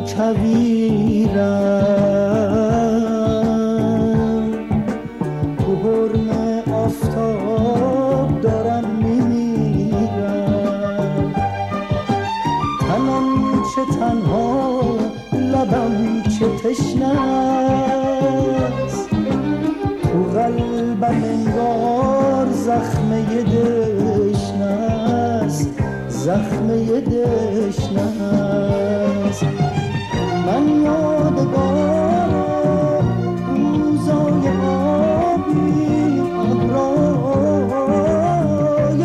کویرم، تو حرم آفتاب دارم میمیرم. تنم چه تنها، لبم چه تشنست، تو قلبم انگار زخمه دشنست، زخمه دشنست. من یادگار روزای آبی، ابرای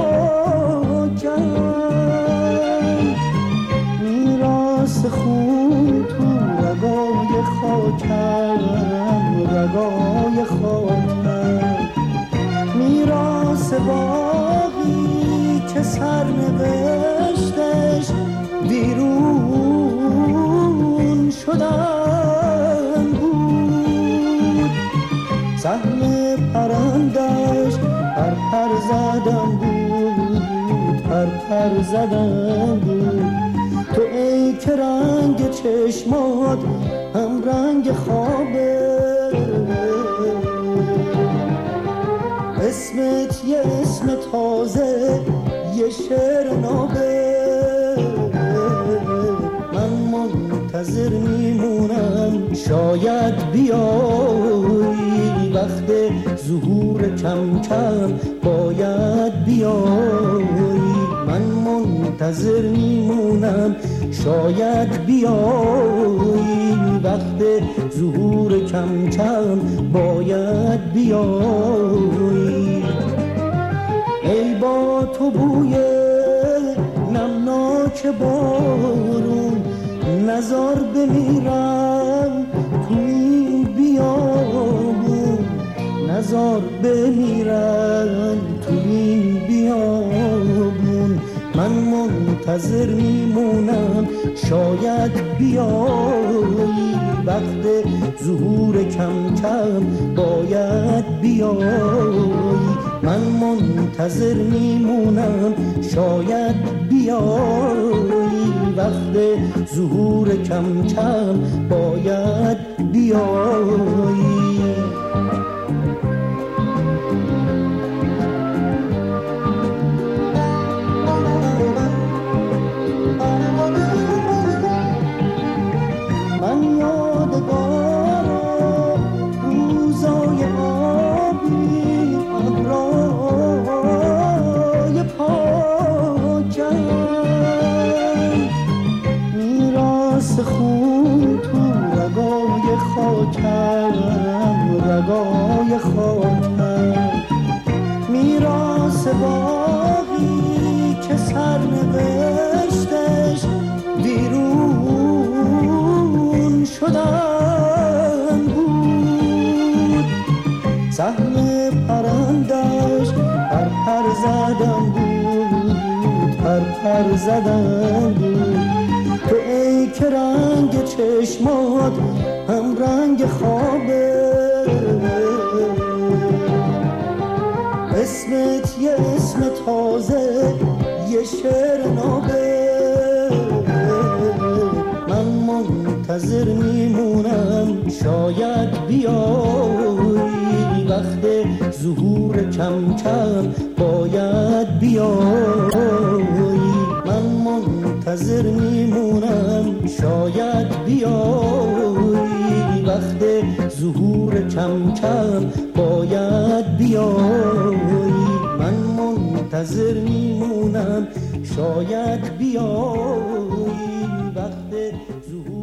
پاکم، میراث خون تو رگای خاکم، رگای خاکم. میراث باقی که سرنوشتش ویرون شدن بود. سهم پرندش پر زدن بود، پر زدن بود. تو ای که رنگ چشمات هم رنگ خوابه، اسمت یه اسم تازه، یه شعر نابه. من منتظر میمونم شاید بیایی، وقت ظهور کم کم باید بیایی. من منتظر میمونم شاید بیایی، وقت ظهور کم کم باید بیایی. ای با تو بوی نمناک بارون، نزار بمیرم تو این بیابون، نزار بمیرم تو این بیابون. من منتظر میمونم شاید بیایی، وقت ظهور کم کم باید بیایی. من منتظر میمونم شاید بیایی، وقت ظهور کم کم باید بیایی. من یادگار روزای آبی، ابرای پاکم، میراث خون تو رگای خاکم، رگای خاکم. میراث باقی که سرنوشتش ویرون شدن بود. سهم پرندش پر زدن بود، پر زدن بود. تو ای که رنگ چشمات هم رنگ خوابه، اسمت یه اسم تازه، یه شعر نابه. من منتظر میمونم شاید بیایی، وقت ظهور کم کم باید بیایی. من منتظر میمونم شاید بیایی، وقت ظهور کم کم باید بیایی. من منتظر میمونم شاید بیایی، وقت ظهور